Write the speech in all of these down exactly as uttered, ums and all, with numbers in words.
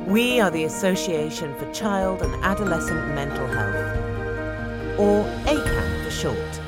We are the Association for Child and Adolescent Mental Health, or A C A M for short.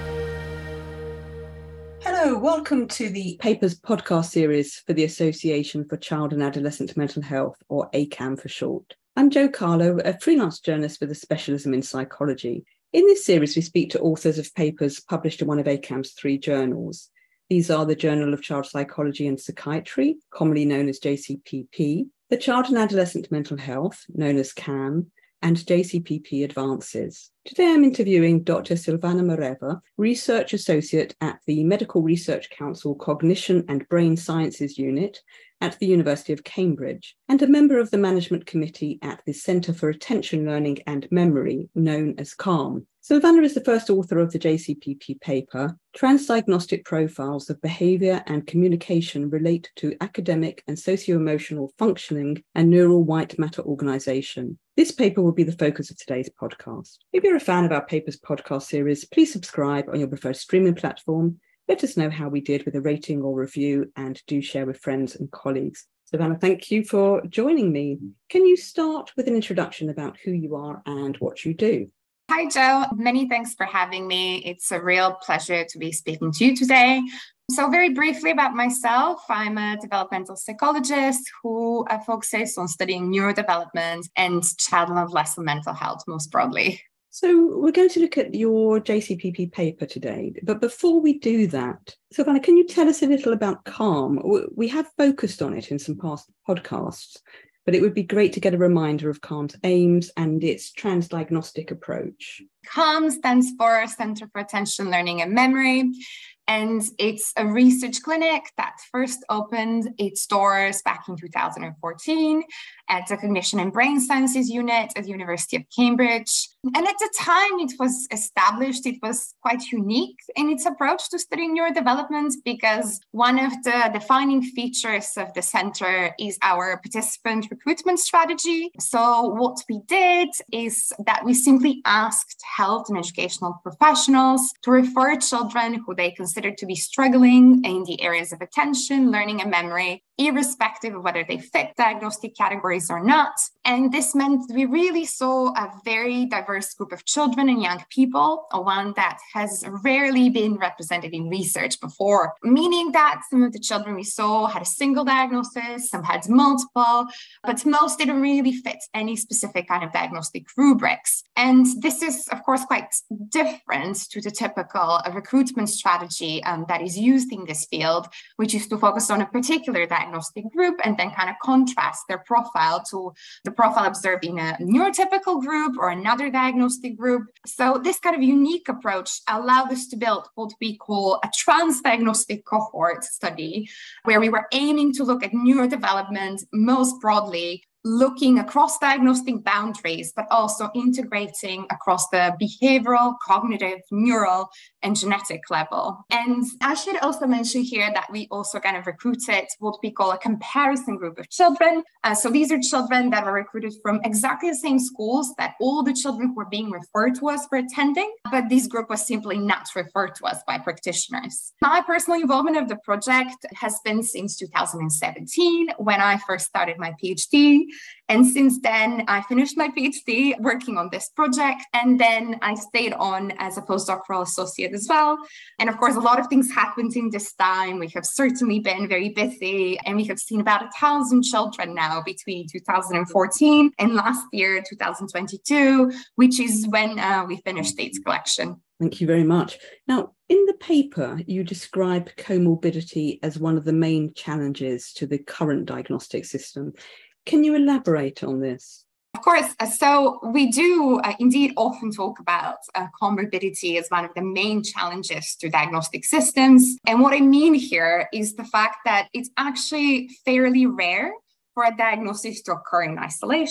Hello, welcome to the Papers podcast series for the Association for Child and Adolescent Mental Health, or A C A M for short. I'm Jo Carlo, a freelance journalist with a specialism in psychology. In this series, we speak to authors of papers published in one of A C A M's three journals. These are the Journal of Child Psychology and Psychiatry, commonly known as J C P P, the Child and Adolescent Mental Health, known as C A M, and J C P P Advances. Today I'm interviewing Doctor Silvana Mareva, Research Associate at the Medical Research Council Cognition and Brain Sciences Unit at the University of Cambridge, and a member of the Management Committee at the Centre for Attention, Learning and Memory, known as CALM. Silvana is the first author of the J C P P paper, Transdiagnostic Profiles of Behaviour and Communication Relate to Academic and Socio-Emotional Functioning and Neural White Matter Organisation. This paper will be the focus of today's podcast. If you're a fan of our Papers podcast series, please subscribe on your preferred streaming platform. Let us know how we did with a rating or review, and do share with friends and colleagues. Silvana, thank you for joining me. Can you start with an introduction about who you are and what you do? Hi, Jo. Many thanks for having me. It's a real pleasure to be speaking to you today. So very briefly about myself, I'm a developmental psychologist who uh, focuses on studying neurodevelopment and child and adolescent mental health most broadly. So we're going to look at your J C P P paper today, but before we do that, Silvana, can you tell us a little about CALM? We have focused on it in some past podcasts, but it would be great to get a reminder of CALM's aims and its transdiagnostic approach. CALM stands for Centre for Attention, Learning and Memory. And it's a research clinic that first opened its doors back in two thousand fourteen at the Cognition and Brain Sciences Unit at the University of Cambridge. And at the time it was established, it was quite unique in its approach to studying neurodevelopment, because one of the defining features of the center is our participant recruitment strategy. So what we did is that we simply asked health and educational professionals to refer children who they considered to be struggling in the areas of attention, learning, and memory, irrespective of whether they fit diagnostic categories or not. And this meant we really saw a very diverse group of children and young people, one that has rarely been represented in research before, meaning that some of the children we saw had a single diagnosis, some had multiple, but most didn't really fit any specific kind of diagnostic rubrics. And this is, of course, quite different to the typical recruitment strategy um, that is used in this field, which is to focus on a particular diagnostic group and then kind of contrast their profile to the profile observed in a neurotypical group or another diagnostic group. So this kind of unique approach allowed us to build what we call a transdiagnostic cohort study, where we were aiming to look at neurodevelopment most broadly, looking across diagnostic boundaries, but also integrating across the behavioral, cognitive, neural, and genetic level. And I should also mention here that we also kind of recruited what we call a comparison group of children. Uh, so these are children that were recruited from exactly the same schools that all the children who were being referred to us were attending, but this group was simply not referred to us by practitioners. My personal involvement of the project has been since two thousand seventeen, when I first started my PhD. And since then, I finished my PhD working on this project, and then I stayed on as a postdoctoral associate as well. And of course, a lot of things happened in this time. We have certainly been very busy, and we have seen about a thousand children now between two thousand fourteen and last year, two thousand twenty-two, which is when uh, we finished its collection. Thank you very much. Now, in the paper, you describe comorbidity as one of the main challenges to the current diagnostic system. Can you elaborate on this? Of course. So we do uh, indeed often talk about uh, comorbidity as one of the main challenges to diagnostic systems. And what I mean here is the fact that it's actually fairly rare for a diagnosis to occur in isolation.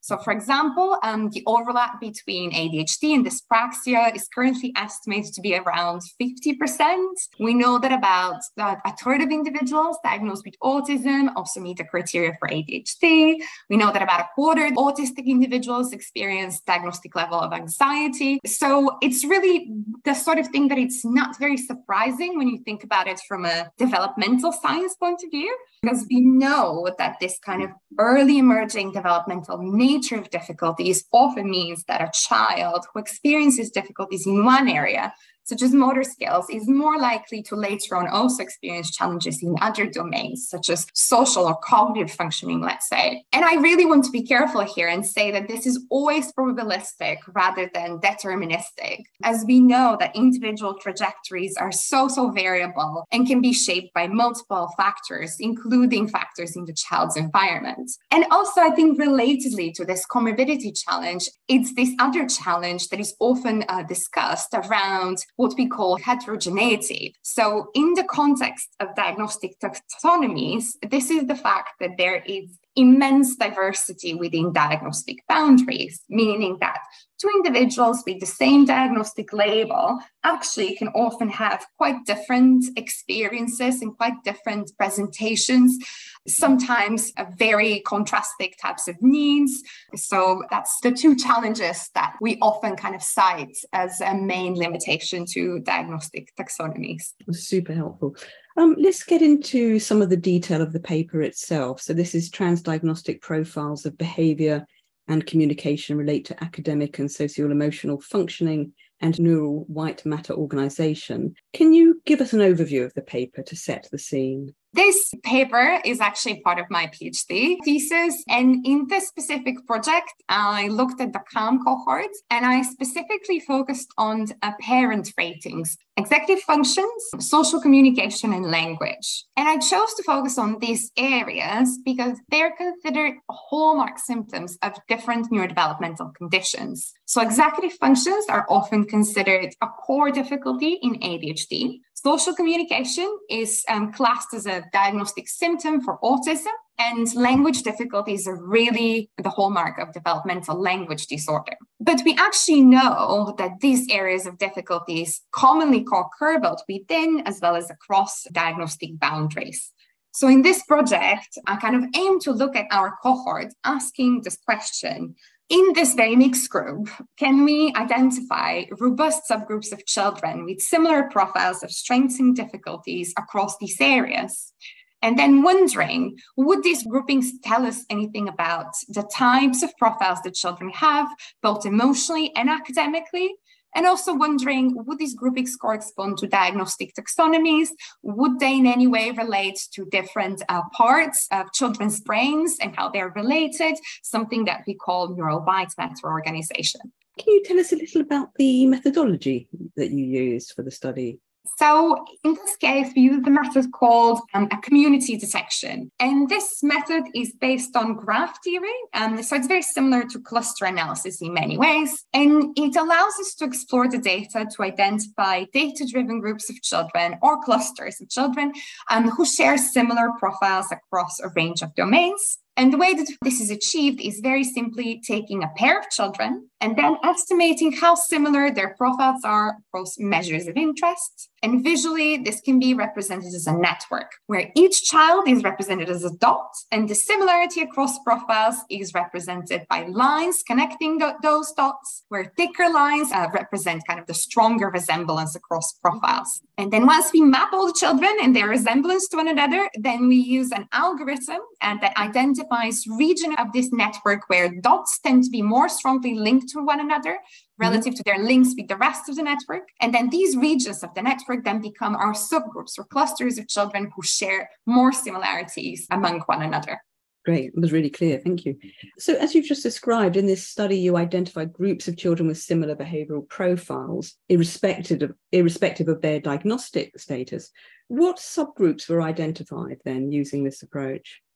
So, for example, um, the overlap between A D H D and dyspraxia is currently estimated to be around fifty percent. We know that about uh, a third of individuals diagnosed with autism also meet the criteria for A D H D. We know that about a quarter of autistic individuals experience diagnostic level of anxiety. So it's really the sort of thing that it's not very surprising when you think about it from a developmental science point of view, because we know that this kind of early emerging developmental nature of difficulties often means that a child who experiences difficulties in one area, such as motor skills, is more likely to later on also experience challenges in other domains, such as social or cognitive functioning, let's say. And I really want to be careful here and say that this is always probabilistic rather than deterministic, as we know that individual trajectories are so, so variable and can be shaped by multiple factors, including factors in the child's environment. And also, I think relatedly to this comorbidity challenge, it's this other challenge that is often uh, discussed around what we call heterogeneity. So in the context of diagnostic taxonomies, this is the fact that there is immense diversity within diagnostic boundaries, meaning that two individuals with the same diagnostic label actually can often have quite different experiences and quite different presentations, sometimes a very contrasting types of needs. So that's the two challenges that we often kind of cite as a main limitation to diagnostic taxonomies. Super helpful. Um, let's get into some of the detail of the paper itself. So this is Transdiagnostic Profiles of Behaviour and Communication Relate to Academic and Socio-Emotional Functioning and Neural White Matter Organisation. Can you give us an overview of the paper to set the scene? This paper is actually part of my PhD thesis. And in this specific project, I looked at the CALM cohort and I specifically focused on uh, parent ratings, executive functions, social communication, and language. And I chose to focus on these areas because they're considered hallmark symptoms of different neurodevelopmental conditions. So executive functions are often considered a core difficulty in A D H D. Social communication is um, classed as a diagnostic symptom for autism, and language difficulties are really the hallmark of developmental language disorder. But we actually know that these areas of difficulties commonly co-occur both within as well as across diagnostic boundaries. So in this project, I kind of aim to look at our cohort asking this question: in this very mixed group, can we identify robust subgroups of children with similar profiles of strengths and difficulties across these areas? And then wondering, would these groupings tell us anything about the types of profiles that children have, both emotionally and academically? And also wondering, would these groupings correspond to diagnostic taxonomies? Would they in any way relate to different uh, parts of children's brains and how they're related? Something that we call neural white matter organization. Can you tell us a little about the methodology that you used for the study? So in this case, we use the method called um, a community detection. And this method is based on graph theory. Um, so it's very similar to cluster analysis in many ways. And it allows us to explore the data to identify data-driven groups of children or clusters of children um, who share similar profiles across a range of domains. And the way that this is achieved is very simply taking a pair of children and then estimating how similar their profiles are across measures of interest. And visually, this can be represented as a network where each child is represented as a dot, and the similarity across profiles is represented by lines connecting th- those dots, where thicker lines uh, represent kind of the stronger resemblance across profiles. And then once we map all the children and their resemblance to one another, then we use an algorithm and that identifies region of this network where dots tend to be more strongly linked to one another relative mm-hmm. to their links with the rest of the network. And then these regions of the network then become our subgroups or clusters of children who share more similarities among one another. Great, it was really clear, thank you. So as you've just described, in this study, you identified groups of children with similar behavioural profiles, irrespective of, irrespective of their diagnostic status. What subgroups were identified then using this approach?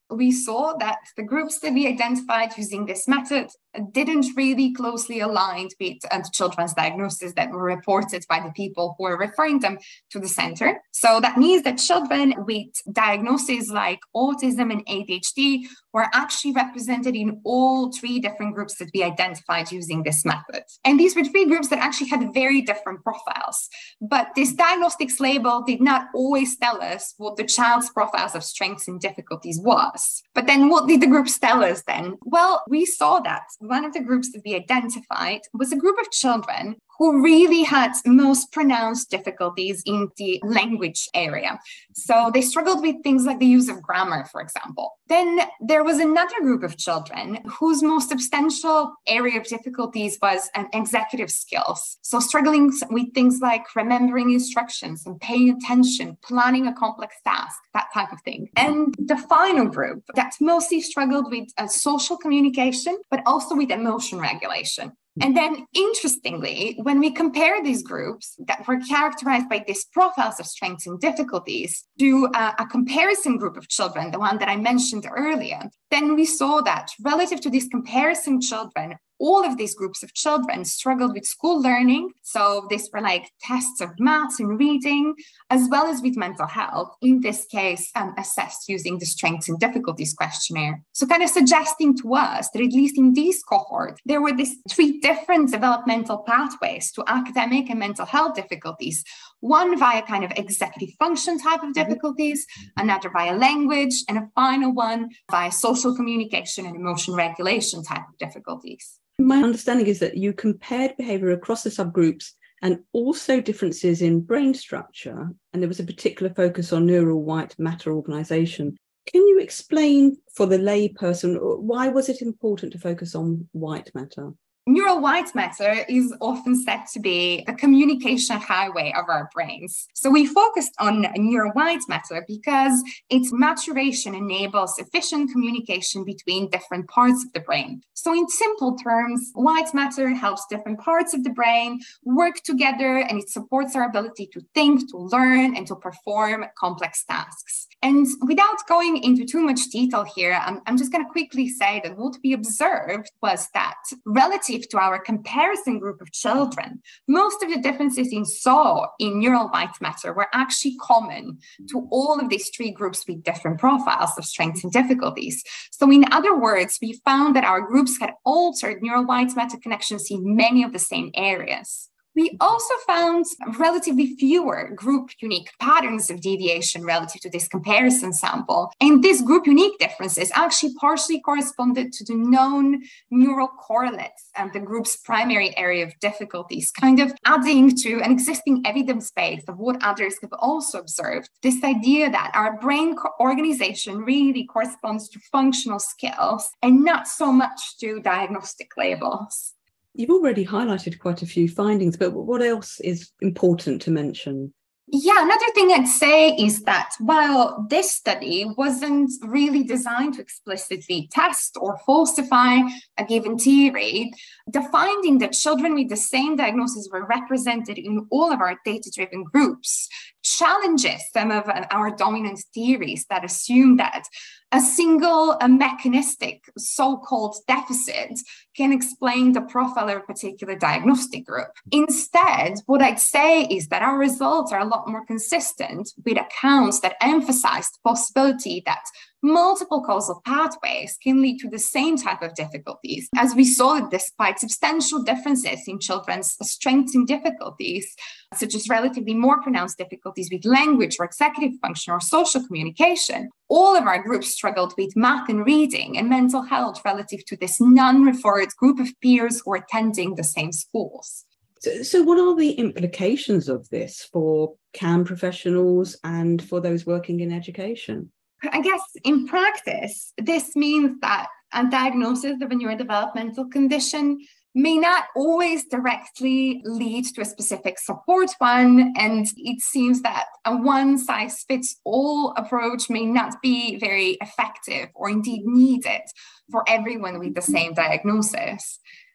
we saw that the groups that we identified using this method didn't really closely align with uh, children's diagnoses that were reported by the people who were referring them to the center. So that means that children with diagnoses like autism and A D H D were actually represented in all three different groups that we identified using this method. And these were three groups that actually had very different profiles. But this diagnostics label did not always tell us what the child's profiles of strengths and difficulties was. But then what did the groups tell us then? Well, we saw that one of the groups that we identified was a group of children who really had most pronounced difficulties in the language area. So they struggled with things like the use of grammar, for example. Then there was another group of children whose most substantial area of difficulties was um, executive skills. So struggling with things like remembering instructions and paying attention, planning a complex task, that type of thing. And the final group that mostly struggled with uh, social communication, but also with emotion regulation. And then, interestingly, when we compare these groups that were characterized by these profiles of strengths and difficulties to uh, a comparison group of children, the one that I mentioned earlier, then we saw that relative to these comparison children, all of these groups of children struggled with school learning. So these were like tests of maths and reading, as well as with mental health, in this case, um, assessed using the strengths and difficulties questionnaire. So kind of suggesting to us that at least in these cohorts, there were these three different developmental pathways to academic and mental health difficulties. One via kind of executive function type of difficulties, another via language, and a final one via social communication and emotion regulation type of difficulties. My understanding is that you compared behaviour across the subgroups and also differences in brain structure, and there was a particular focus on neural white matter organisation. Can you explain for the layperson, why was it important to focus on white matter? Neural white matter is often said to be the communication highway of our brains. So we focused on neural white matter because its maturation enables efficient communication between different parts of the brain. So in simple terms, white matter helps different parts of the brain work together, and it supports our ability to think, to learn, and to perform complex tasks. And without going into too much detail here, I'm, I'm just going to quickly say that what we observed was that relative to our comparison group of children, most of the differences we saw in neural white matter were actually common to all of these three groups with different profiles of strengths and difficulties. So in other words, we found that our groups had altered neural white matter connections in many of the same areas. We also found relatively fewer group unique patterns of deviation relative to this comparison sample. And these group unique differences actually partially corresponded to the known neural correlates and the group's primary area of difficulties, kind of adding to an existing evidence base of what others have also observed. This idea that our brain organization really corresponds to functional skills and not so much to diagnostic labels. You've already highlighted quite a few findings, but what else is important to mention? Yeah, another thing I'd say is that while this study wasn't really designed to explicitly test or falsify a given theory, the finding that children with the same diagnosis were represented in all of our data-driven groups challenges some of our dominant theories that assume that a single a mechanistic so-called deficit can explain the profile of a particular diagnostic group. Instead, what I'd say is that our results are a lot more consistent with accounts that emphasize the possibility that multiple causal pathways can lead to the same type of difficulties, as we saw that despite substantial differences in children's strengths and difficulties, such as relatively more pronounced difficulties with language or executive function or social communication, all of our groups struggled with math and reading and mental health relative to this non-referred group of peers who are attending the same schools. So, so what are the implications of this for C A M professionals and for those working in education? I guess in practice, this means that a diagnosis of a neurodevelopmental condition may not always directly lead to a specific support one, and it seems that a one-size-fits-all approach may not be very effective or indeed needed for everyone with the same diagnosis.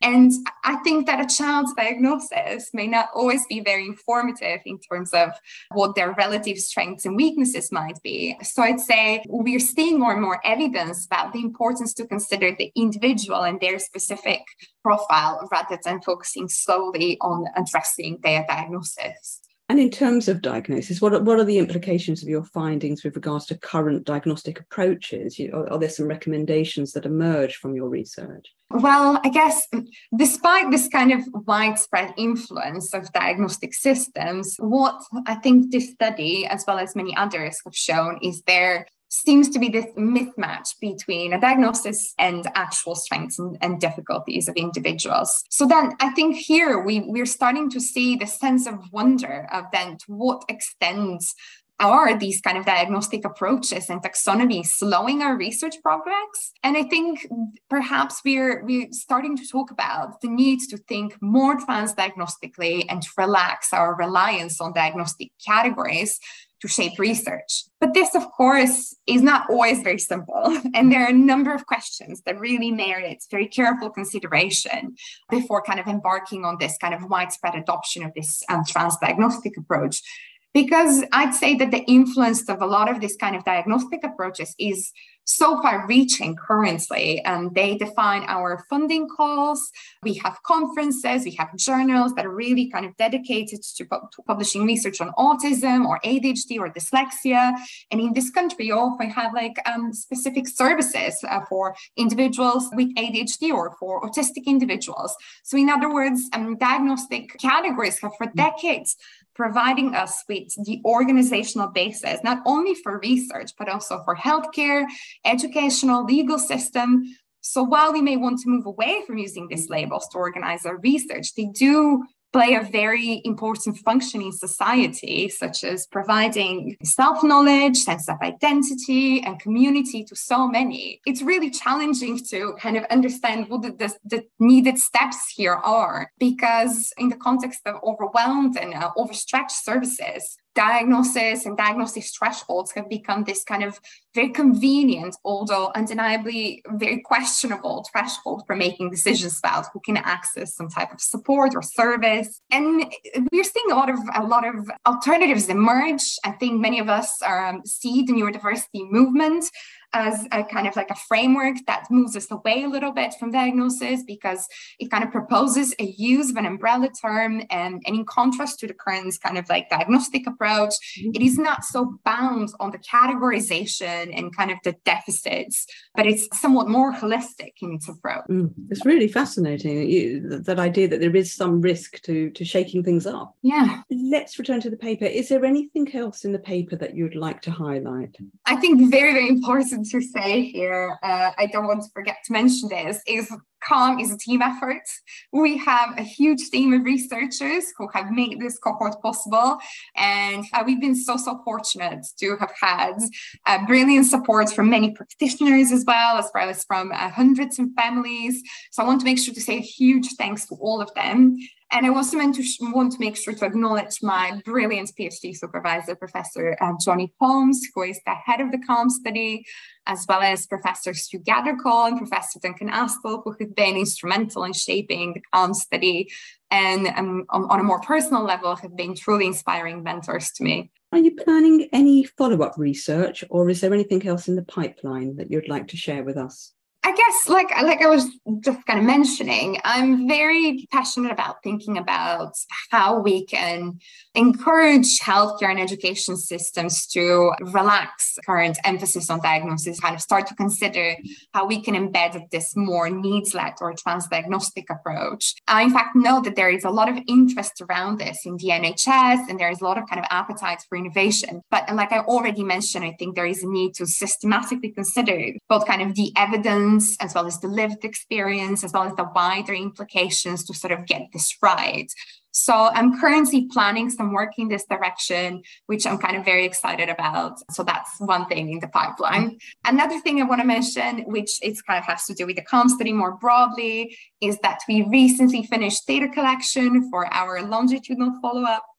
And I think that a child's diagnosis may not always be very informative in terms of what their relative strengths and weaknesses might be. So I'd say we're seeing more and more evidence about the importance to consider the individual and their specific profile rather than focusing solely on addressing their diagnosis. And in terms of diagnosis, what are, what are the implications of your findings with regards to current diagnostic approaches? You, are, are there some recommendations that emerge from your research? Well, I guess despite this kind of widespread influence of diagnostic systems, what I think this study, as well as many others, have shown is there seems to be this mismatch between a diagnosis and actual strengths and, and difficulties of individuals. So then I think here we, we're starting to see the sense of wonder of then to what extent are these kind of diagnostic approaches and taxonomy slowing our research progress? And I think perhaps we're, we're starting to talk about the need to think more transdiagnostically and to relax our reliance on diagnostic categories to shape research. But this, of course, is not always very simple. And there are a number of questions that really merit very careful consideration before kind of embarking on this kind of widespread adoption of this um, transdiagnostic approach. Because I'd say that the influence of a lot of this kind of diagnostic approaches is so far reaching currently. Um, they define our funding calls. We have conferences, we have journals that are really kind of dedicated to, pu- to publishing research on autism or A D H D or dyslexia. And in this country, you often have like um, specific services uh, for individuals with A D H D or for autistic individuals. So in other words, um, diagnostic categories have for decades providing us with the organizational basis, not only for research, but also for healthcare, educational, legal system. So while we may want to move away from using these labels to organize our research, they do play a very important function in society, such as providing self-knowledge, sense of identity, and community to so many. It's really challenging to kind of understand what the, the, the needed steps here are, because in the context of overwhelmed and uh, overstretched services, diagnosis and diagnostic thresholds have become this kind of very convenient, although undeniably very questionable threshold for making decisions about who can access some type of support or service. And we're seeing a lot of a lot of alternatives emerge. I think many of us um, see the neurodiversity movement as a kind of like a framework that moves us away a little bit from diagnosis, because it kind of proposes a use of an umbrella term, and, and in contrast to the current kind of like diagnostic approach, it is not so bound on the categorization and kind of the deficits, but it's somewhat more holistic in its approach. Mm, it's really fascinating, you, that idea that there is some risk to, to shaking things up. Yeah. Let's return to the paper. Is there anything else in the paper that you'd like to highlight? I think very, very important to say here, uh, I don't want to forget to mention this, is CALM is a team effort. We have a huge team of researchers who have made this cohort possible. And uh, we've been so, so fortunate to have had uh, brilliant support from many practitioners as well, as well as from uh, hundreds of families. So I want to make sure to say a huge thanks to all of them. And I also want to, want to make sure to acknowledge my brilliant PhD supervisor, Professor uh, Johnny Holmes, who is the head of the CALM study, as well as Professor Stu Gathercole and Professor Duncan Aspel, who have been instrumental in shaping the CALM study, and um, on, on a more personal level have been truly inspiring mentors to me. Are you planning any follow-up research, or is there anything else in the pipeline that you'd like to share with us? I guess, like, like I was just kind of mentioning, I'm very passionate about thinking about how we can encourage healthcare and education systems to relax current emphasis on diagnosis, kind of start to consider how we can embed this more needs-led or transdiagnostic approach. I, in fact, know that there is a lot of interest around this in the N H S, and there is a lot of kind of appetite for innovation. But like I already mentioned, I think there is a need to systematically consider both kind of the evidence as well as the lived experience, as well as the wider implications to sort of get this right. So I'm currently planning some work in this direction, which I'm kind of very excited about. So that's one thing in the pipeline. Another thing I want to mention, which it's kind of has to do with the CALM study more broadly, is that we recently finished data collection for our longitudinal follow-up.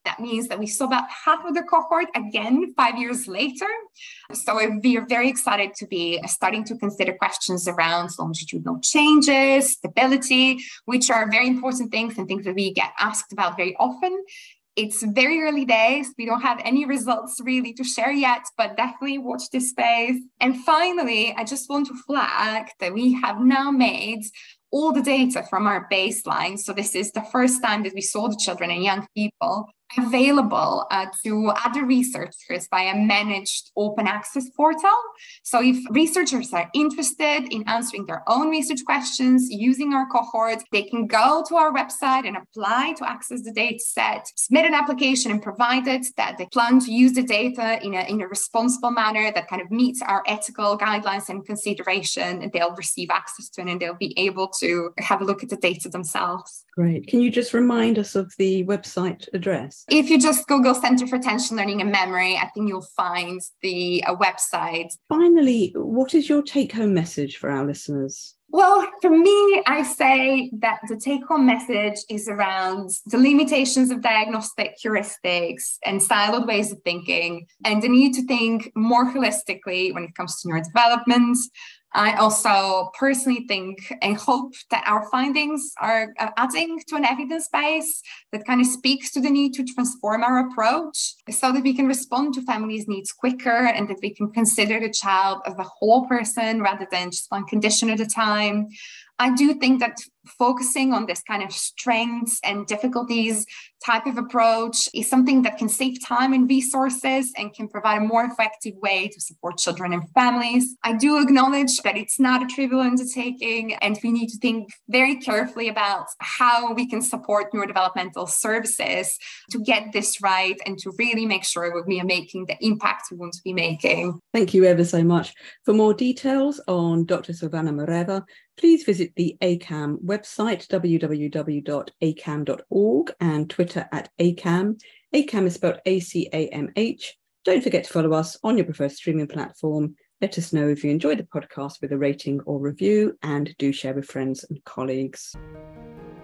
That means that we saw about half of the cohort again five years later. So we are very excited to be starting to consider questions around longitudinal changes, stability, which are very important things and things that we get asked about very often. It's very early days. We don't have any results really to share yet, but definitely watch this space. And finally, I just want to flag that we have now made all the data from our baseline. So this is the first time that we saw the children and young people available uh, to other researchers by a managed open access portal. So if researchers are interested in answering their own research questions using our cohort, they can go to our website and apply to access the data set, submit an application, and provided that they plan to use the data in a, in a responsible manner that kind of meets our ethical guidelines and consideration, and they'll receive access to it and they'll be able to have a look at the data themselves. Great. Can you just remind us of the website address? If you just Google Centre for Attention, Learning and Memory, I think you'll find the uh, website. Finally, what is your take-home message for our listeners? Well, for me, I say that the take-home message is around the limitations of diagnostic heuristics and siloed ways of thinking, and the need to think more holistically when it comes to neurodevelopment. I also personally think and hope that our findings are adding to an evidence base that kind of speaks to the need to transform our approach so that we can respond to families' needs quicker and that we can consider the child as a whole person rather than just one condition at a time. I do think that focusing on this kind of strengths and difficulties type of approach is something that can save time and resources and can provide a more effective way to support children and families. I do acknowledge that it's not a trivial undertaking, and we need to think very carefully about how we can support neurodevelopmental services to get this right and to really make sure that we are making the impact we want to be making. Thank you ever so much. For more details on Doctor Silvana Moreva, please visit the A C A M website, w w w dot a c a m dot org, and Twitter at A C A M. A C A M is spelled A C A M H. Don't forget to follow us on your preferred streaming platform. Let us know if you enjoyed the podcast with a rating or review, and do share with friends and colleagues.